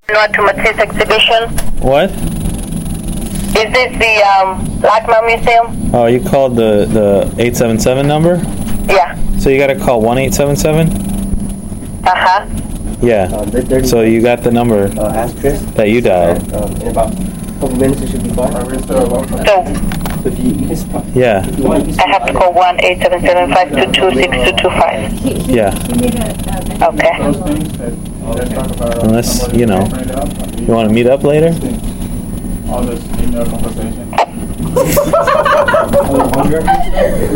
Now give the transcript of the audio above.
Not to Matisse exhibition. What? Is this the LACMA Museum? Oh, you called the 877 number? Yeah. So you got to call 1-877? Uh-huh. Yeah. So you got the number Ask Chris. that you dialed. In about a couple minutes, it should be fine. So If you can spot. Yeah. If you want, you I have to call 1-877-522-6225. Yeah. Okay. Unless, you know, you want to meet up later? All this email conversation.